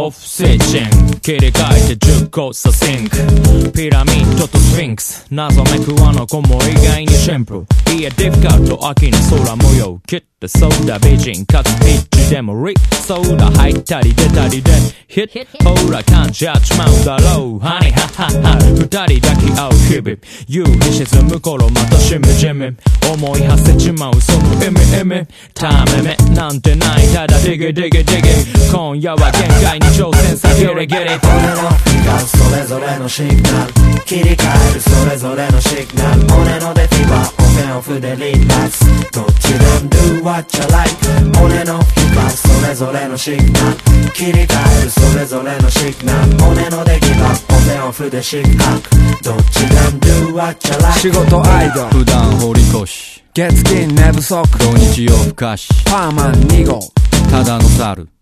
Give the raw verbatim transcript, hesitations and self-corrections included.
オフスイッチング切り替えてじゅっこさシンクピラミッドとスフィンクス謎めくあの子も意外にシンプルいやディフカルト秋の空模様切ってそうだ美人かつピッチでもリそうだ入ったり出たりでヒッほら感じやっちまうだろうハニハハハ二人抱き合う日々夕日沈む頃またしみじみ思い馳せちまうその意味意味ためめなんてないただディギディギディギ今夜は限界に挑戦さギリギリ俺のフィガーそれぞれのシグナル切り替えるそれぞれのシグナル俺のデフィバーオペオフでリラックスどっちでも do what you like 俺のフィガーそれぞれのシグナル切り替えるそれぞれのシグナル俺のデギバーオペオフで四角どっちでも do what you like 仕事アイドル普段堀越月金寝不足土日夜更かしパーマンに号ただの猿